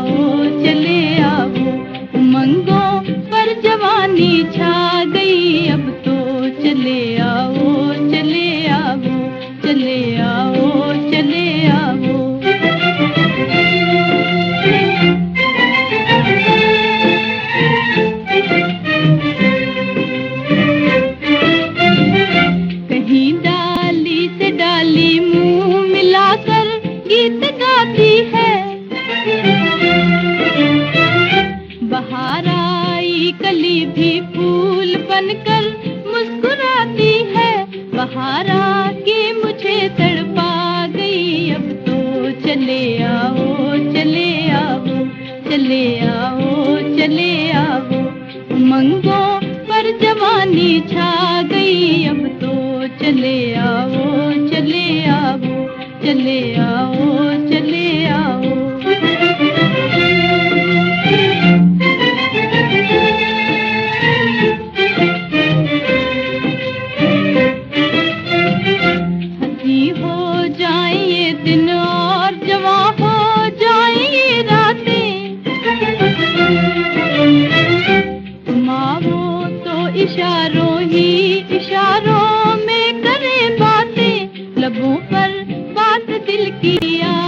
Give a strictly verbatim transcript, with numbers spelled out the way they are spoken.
आओ चले आओ, उमंगों पर जवानी छा गई, अब तो चले आओ चले आओ, चले आओ चले आओ। कहीं डाली से डाली मुंह मिलाकर गीत गाती है, बाहर आई कली भी फूल बनकर मुस्कुराती है, बाहर आके मुझे तड़पा गई, अब तो चले आओ चले आओ, चले आओ चले आओ, उमंगों पर जवानी छा गई, अब तो चले आओ चले आओ, चले आओ चले आओ। हंसी हो जाए ये दिन और जवां हो जाए ये रातें, तुम आओ तो इशारों ही इशारों में करे बातें, लबों पर बात दिल की